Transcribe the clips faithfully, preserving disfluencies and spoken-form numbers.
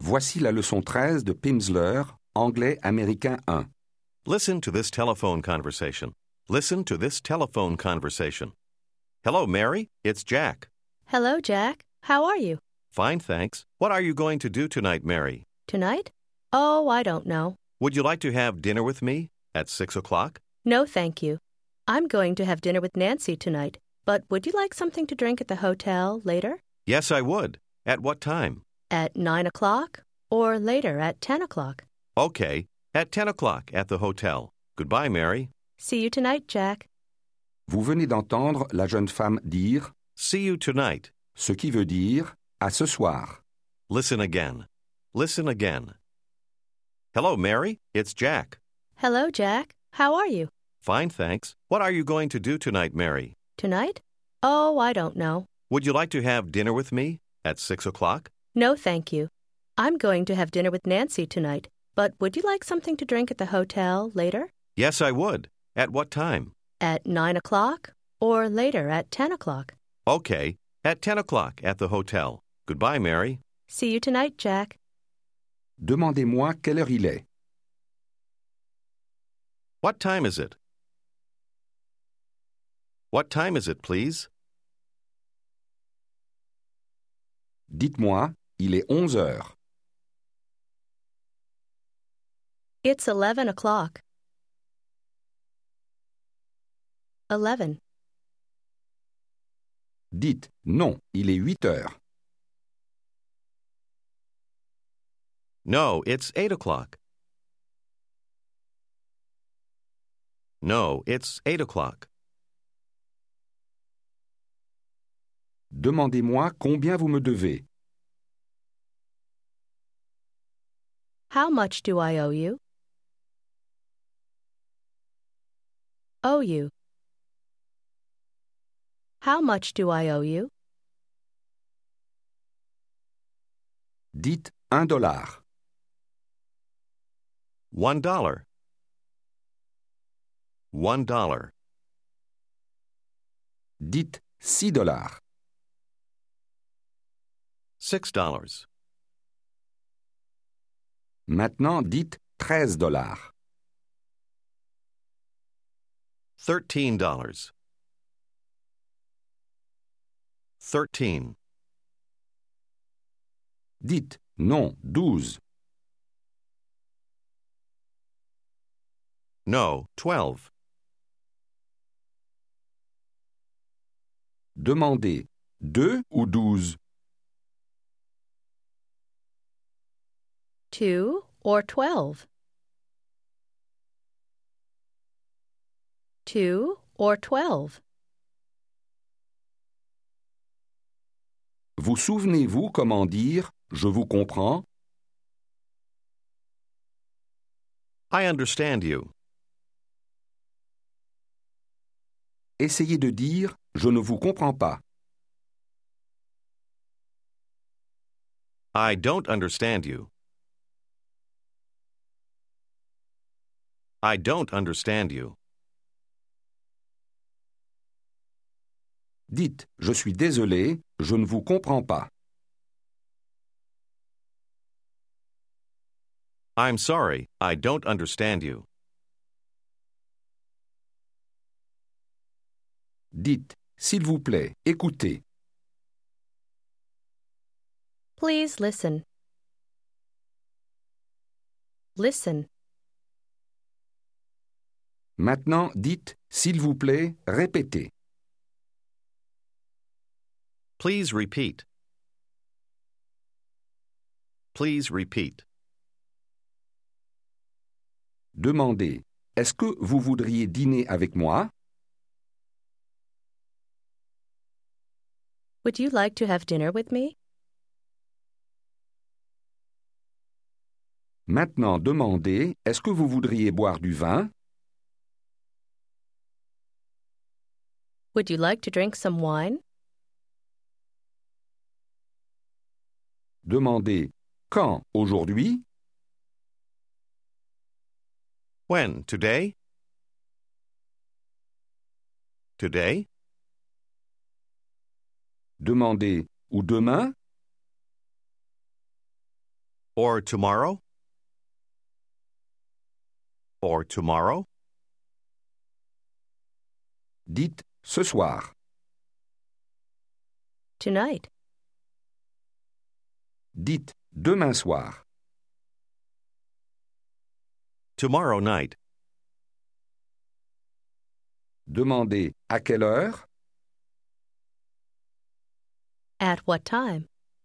Voici la leçon treize de Pimsleur, anglais américain un. Listen to this telephone conversation. Listen to this telephone conversation. Hello, Mary. It's Jack. Hello, Jack. How are you? Fine, thanks. What are you going to do tonight, Mary? Tonight? Oh, I don't know. Would you like to have dinner with me at six o'clock? No, thank you. I'm going to have dinner with Nancy tonight, but would you like something to drink at the hotel later? Yes, I would. At what time? At nine o'clock or later at ten o'clock. Okay, at ten o'clock at the hotel. Goodbye, Mary. See you tonight, Jack. Vous venez d'entendre la jeune femme dire See you tonight. ce qui veut dire à ce soir. Listen again. Listen again. Hello, Mary. It's Jack. Hello, Jack. How are you? Fine, thanks. What are you going to do tonight, Mary? Tonight? Oh, I don't know. Would you like to have dinner with me at six o'clock? No, thank you. I'm going to have dinner with Nancy tonight, but would you like something to drink at the hotel later? Yes, I would. At what time? At nine o'clock or later at ten o'clock. Okay, at ten o'clock at the hotel. Goodbye, Mary. See you tonight, Jack. Demandez-moi quelle heure il est. What time is it? What time is it, please? Dites-moi, il est onze heures. It's eleven o'clock. Eleven. Dites, non, il est huit heures. No, it's eight o'clock. No, it's eight o'clock. Demandez-moi combien vous me devez. How much do I owe you? Owe you. How much do I owe you? Dites un dollar. One dollar. One dollar. Dites six dollars. Six dollars. Maintenant, dites treize dollars. Thirteen dollars. Thirteen. Dites non, douze. No, twelve. Demandez deux ou douze. Two or twelve? Two or twelve? Vous souvenez-vous comment dire « je vous comprends » I understand you. Essayez de dire « je ne vous comprends pas ». I don't understand you. I don't understand you. Dites « je suis désolé, je ne vous comprends pas ». I'm sorry, I don't understand you. Dites « s'il vous plaît, écoutez ». Please listen. Listen. Maintenant, dites « s'il vous plaît, répétez ». Please repeat. Please repeat. Demandez « est-ce que vous voudriez dîner avec moi » Would you like to have dinner with me? Maintenant, demandez « est-ce que vous voudriez boire du vin » Would you like to drink some wine? Demandez « quand, aujourd'hui » When? Today? Today? Demandez « ou demain » Or tomorrow? Or tomorrow? Dites ce soir. Tonight. Dites demain soir. Tomorrow night. Demandez à quelle heure, At what time?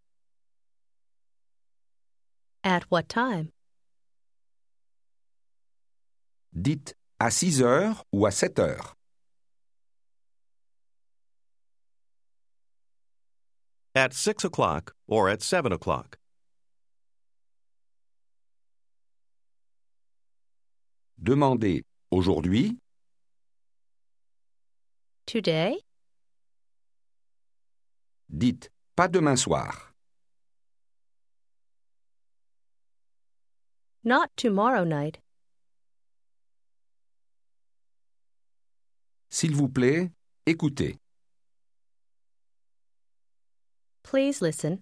At what time? dites à six heures ou à sept heures. At six o'clock or at seven o'clock. Demandez aujourd'hui, Today? dites pas demain soir. Not tomorrow night. S'il vous plaît, écoutez. Please listen.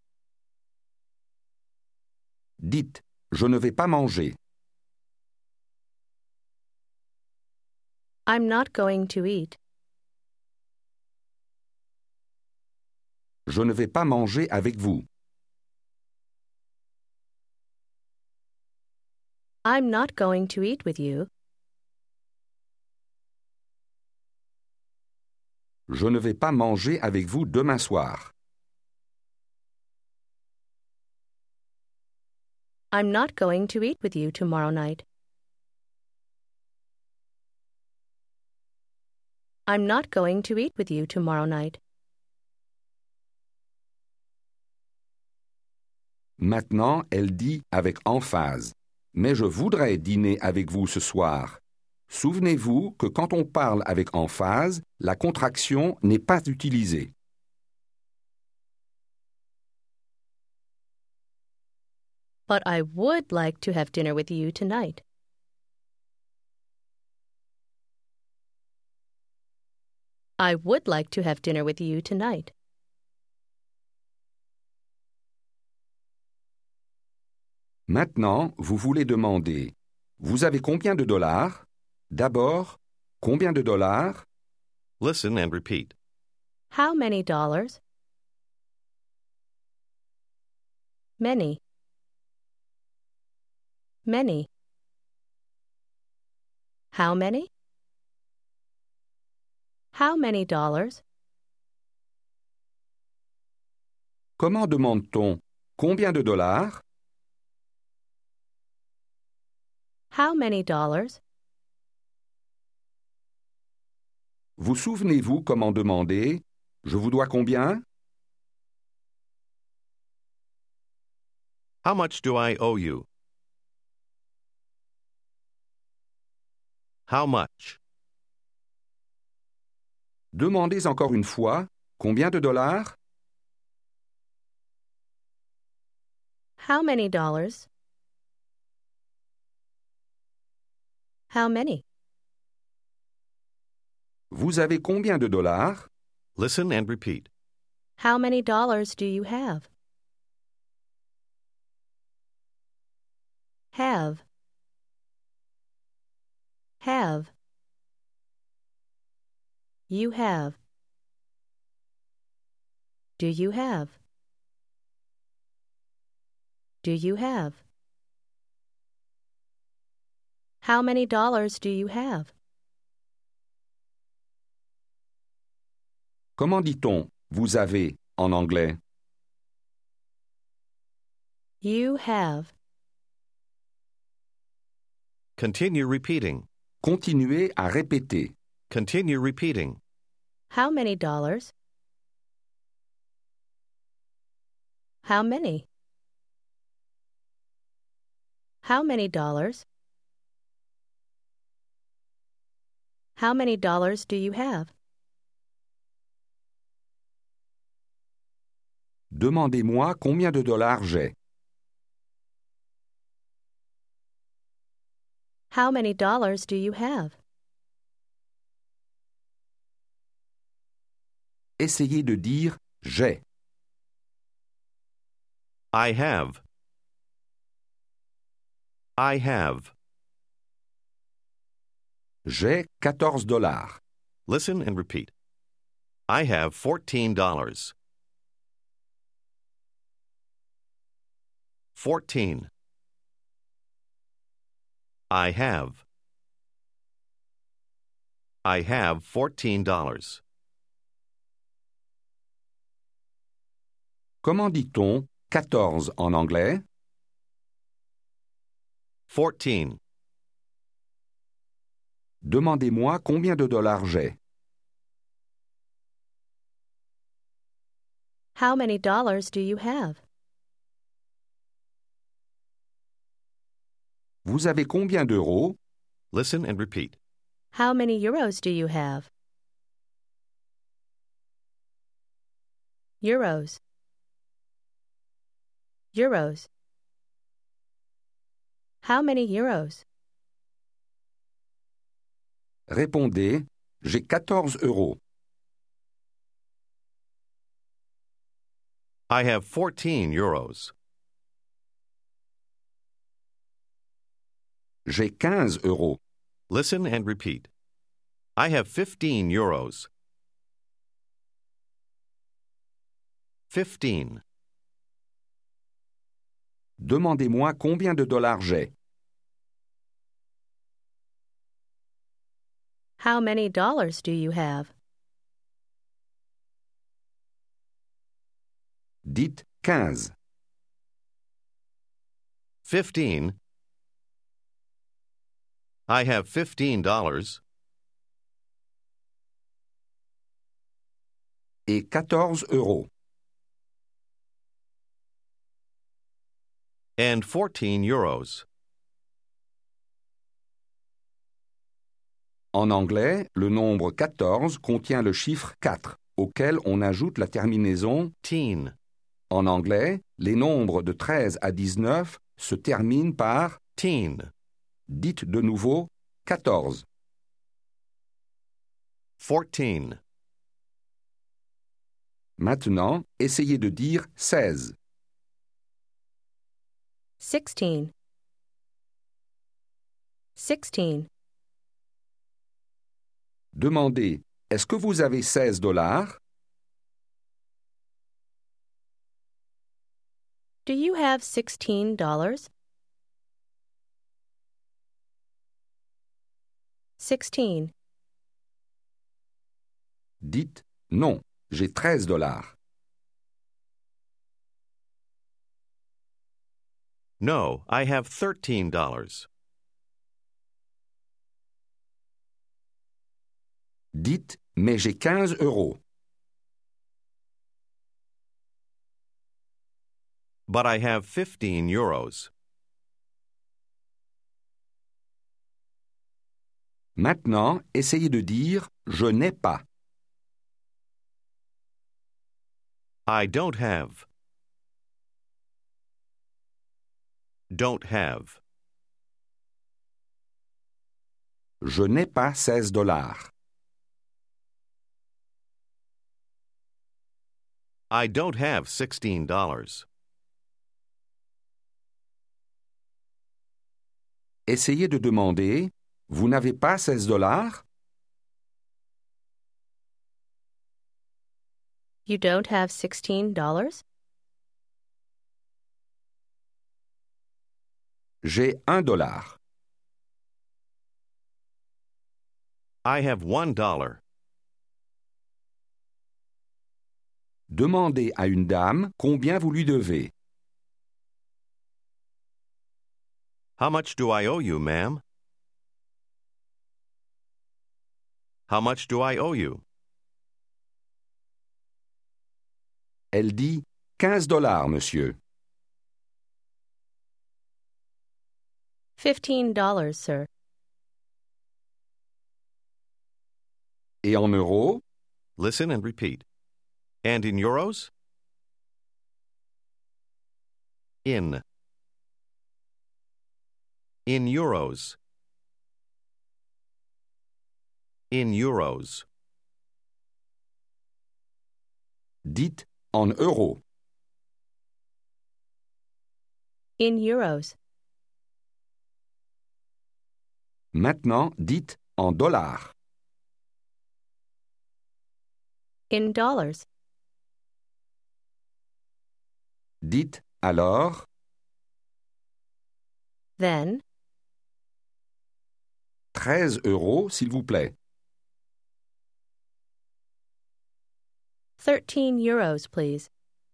Dites je ne vais pas manger. I'm not going to eat. Je ne vais pas manger avec vous. I'm not going to eat with you. Je ne vais pas manger avec vous demain soir. I'm not going to eat with you tomorrow night. I'm not going to eat with you tomorrow night. Maintenant, elle dit avec emphase « Mais je voudrais dîner avec vous ce soir ». Souvenez-vous que quand on parle avec emphase, la contraction n'est pas utilisée. But I would like to have dinner with you tonight. I would like to have dinner with you tonight. Maintenant, vous voulez demander « Vous avez combien de dollars ?» D'abord, combien de dollars? Listen and repeat. How many dollars? Many. Many. How many? How many dollars? Comment demande-t-on combien de dollars? How many dollars? Vous souvenez-vous comment demander « Je vous dois combien ?» How much do I owe you? How much? Demandez encore une fois « Combien de dollars ?» How many dollars? How many? Vous avez combien de dollars? Listen and repeat. How many dollars do you have? Have. Have. You have. Do you have? Do you have? How many dollars do you have? Comment dit-on « Vous avez » en anglais? You have. Continue repeating. Continuez à répéter. Continue repeating. How many dollars? How many? How many dollars? How many dollars do you have? Demandez-moi combien de dollars j'ai. How many dollars do you have? Essayez de dire « j'ai ». I have. I have. J'ai quatorze dollars. Listen and repeat. I have fourteen dollars. Fourteen. I have. I have fourteen dollars. Comment dit-on quatorze en anglais? Fourteen. Demandez-moi combien de dollars j'ai. How many dollars do you have? Vous avez combien d'euros? Listen and repeat. How many euros do you have? Euros. Euros. How many euros? Répondez, j'ai quatorze euros. I have fourteen euros. J'ai quinze euros. Listen and repeat. I have fifteen euros. Fifteen. Demandez-moi combien de dollars j'ai. How many dollars do you have? Dites quinze. Fifteen. I have fifteen dollars. Et quatorze euros. And fourteen euros. En anglais, le nombre quatorze contient le chiffre quatre, auquel on ajoute la terminaison Teen. En anglais, les nombres de treize à dix-neuf se terminent par Teen. dites de nouveau quatorze. Fourteen. Maintenant, essayez de dire seize. Sixteen. Sixteen. Demandez, est-ce que vous avez seize dollars? Do you have sixteen dollars? Sixteen. Dites non, j'ai treize dollars. No, I have thirteen dollars. Dites mais j'ai quinze euros. But I have fifteen euros. Maintenant, essayez de dire je n'ai pas. I don't have. Don't have. Je n'ai pas seize dollars. I don't have sixteen dollars. Essayez de demander vous n'avez pas seize dollars? You don't have sixteen dollars? J'ai un dollar. I have one dollar. Demandez à une dame combien vous lui devez. How much do I owe you, ma'am? How much do I owe you? Elle dit quinze dollars, monsieur. Fifteen dollars, sir. Et en euros? Listen and repeat. And in euros? In. In euros. In euros. Dites en euros. In euros. Maintenant, dites en dollars. In dollars. Dites alors Then, treize euros, s'il vous plaît. thirteen euros, please.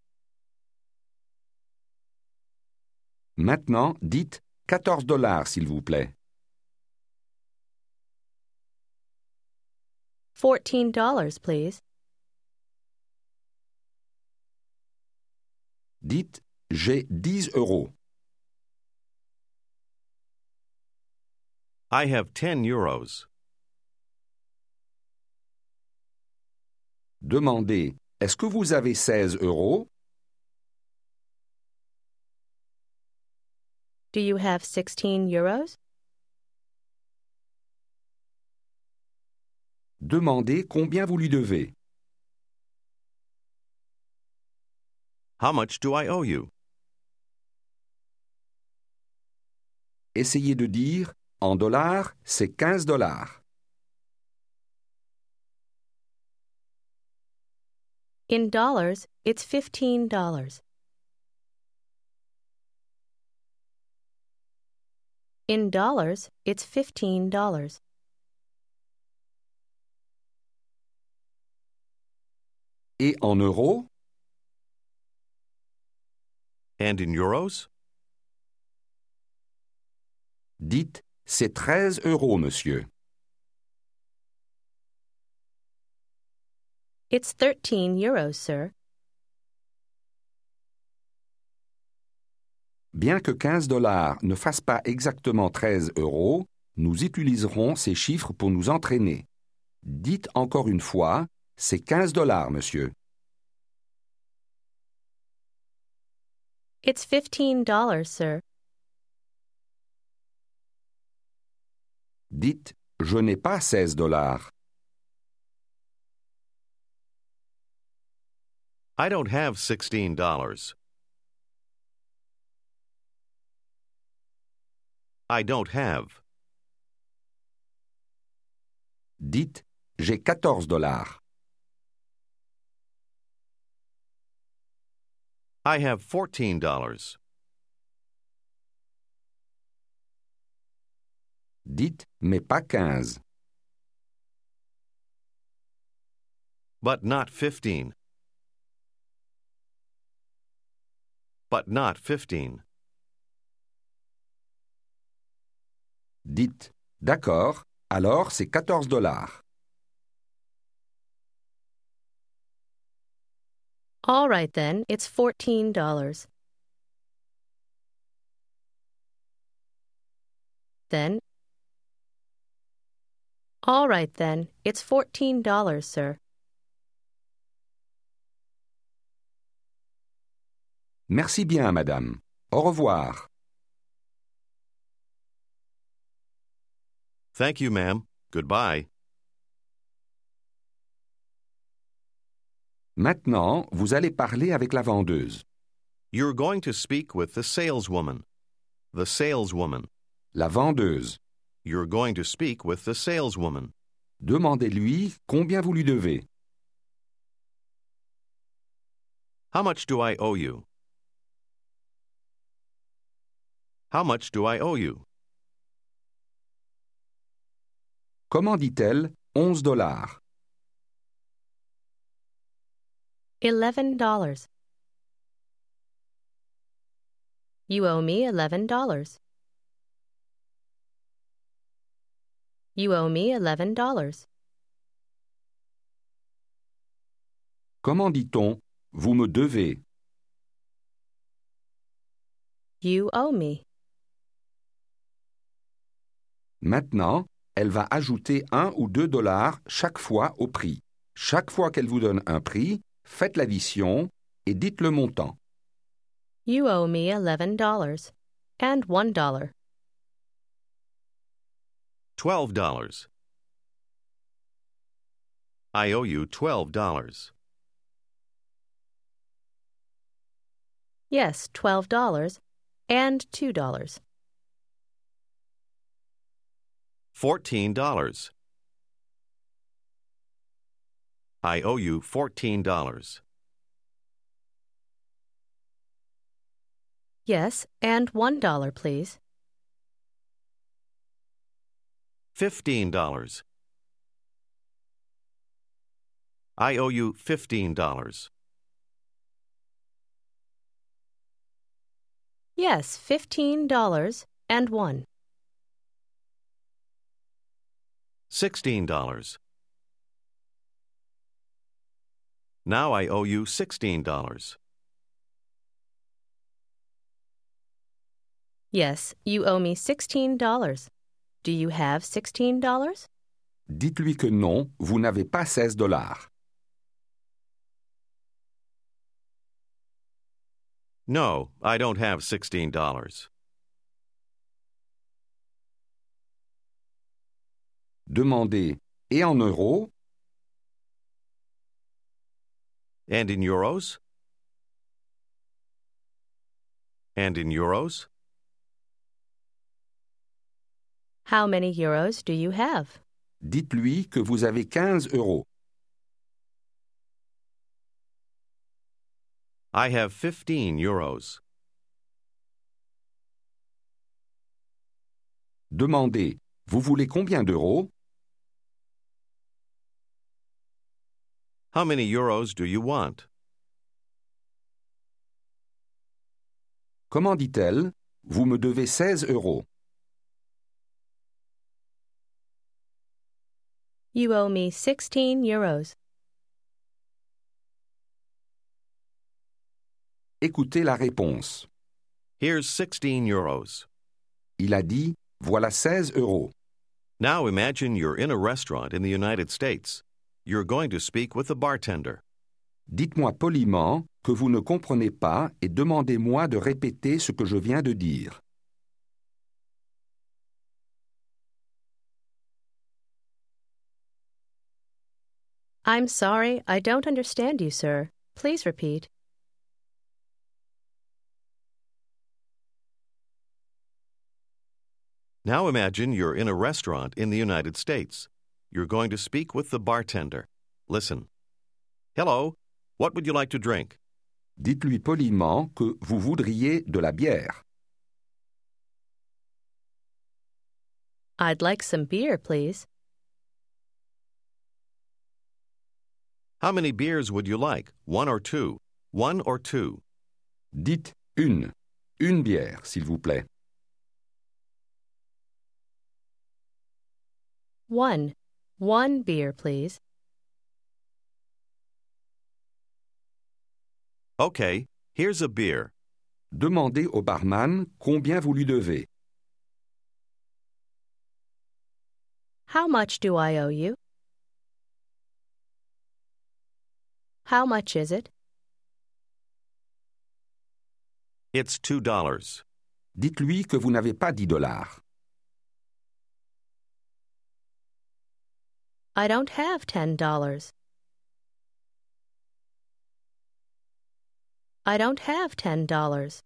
Maintenant, dites quatorze dollars, s'il vous plaît. fourteen dollars, please. Dites j'ai dix euros. I have ten euros. Demandez est-ce que vous avez seize euros? Do you have sixteen euros? Demandez combien vous lui devez. How much do I owe you? Essayez de dire en dollars, c'est quinze dollars. In dollars, it's fifteen dollars. In dollars, it's fifteen dollars. Et en euros? And in euros? Dites c'est treize euros, monsieur. It's thirteen euros, sir. Bien que quinze dollars ne fasse pas exactement treize euros, nous utiliserons ces chiffres pour nous entraîner. Dites encore une fois, c'est quinze dollars, monsieur. It's fifteen dollars, sir. Dites, je n'ai pas seize dollars. I don't have sixteen dollars. I don't have. Dites, j'ai quatorze dollars. I have fourteen dollars. Dites, mais pas quinze. But not fifteen. But not fifteen. Dites, d'accord, alors c'est quatorze dollars. All right, then, it's fourteen dollars. Then, all right, then, it's fourteen dollars, sir. Merci bien, madame. Au revoir. Thank you, ma'am. Goodbye. Maintenant, vous allez parler avec la vendeuse. You're going to speak with the saleswoman. The saleswoman. La vendeuse. You're going to speak with the saleswoman. Demandez-lui combien vous lui devez. How much do I owe you? How much do I owe you? Comment dit-elle onze dollars? Eleven dollars. You owe me eleven dollars. You owe me eleven dollars. Comment dit-on vous me devez? You owe me. Maintenant, elle va ajouter un ou deux dollars chaque fois au prix. Chaque fois qu'elle vous donne un prix, faites l'addition et dites le montant. You owe me eleven dollars and one dollar. Twelve dollars. I owe you twelve dollars. Yes, twelve dollars and two dollars. fourteen dollars. I owe you fourteen dollars. Yes, and one dollar, please. fifteen dollars. I owe you fifteen dollars. Yes, fifteen dollars and one. sixteen dollars. Now I owe you sixteen dollars. Yes, you owe me sixteen dollars. Do you have sixteen dollars? Dites-lui que non, vous n'avez pas seize dollars. No, I don't have sixteen dollars. Demandez « Et en euros ?» And in euros? And in euros? How many euros do you have? Dites-lui que vous avez quinze euros. I have fifteen euros. Demandez « Vous voulez combien d'euros ?» How many euros do you want? Comment dit-elle ? Vous me devez seize euros. You owe me sixteen euros. Écoutez la réponse. Here's sixteen euros. Il a dit « Voilà seize euros ». Now imagine you're in a restaurant in the United States. You're going to speak with the bartender. Dites-moi poliment que vous ne comprenez pas et demandez-moi de répéter ce que je viens de dire. I'm sorry, I don't understand you, sir. Please repeat. Now imagine you're in a restaurant in the United States. You're going to speak with the bartender. Listen. Hello, what would you like to drink? Dites-lui poliment que vous voudriez de la bière. I'd like some beer, please. How many beers would you like? One or two? One or two? Dites une. Une bière, s'il vous plaît. One. One beer, please. Okay, here's a beer. Demandez au barman combien vous lui devez. How much do I owe you? How much is it? It's two dollars. Dites-lui que vous n'avez pas dix dollars. I don't have ten dollars. I don't have ten dollars.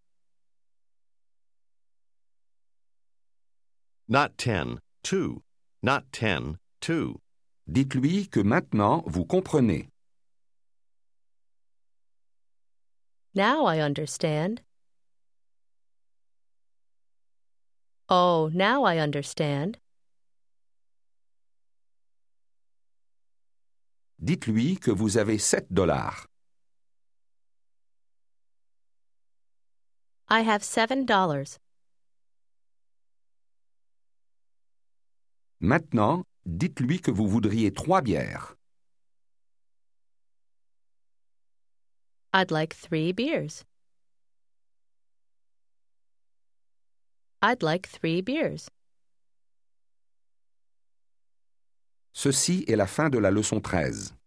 Not ten, two. Not ten, two. Dites-lui que maintenant vous comprenez. Now I understand. Oh, now I understand. Dites-lui que vous avez sept dollars. I have seven dollars. Maintenant, dites-lui que vous voudriez trois bières. I'd like three beers. I'd like three beers. Ceci est la fin de la leçon treize.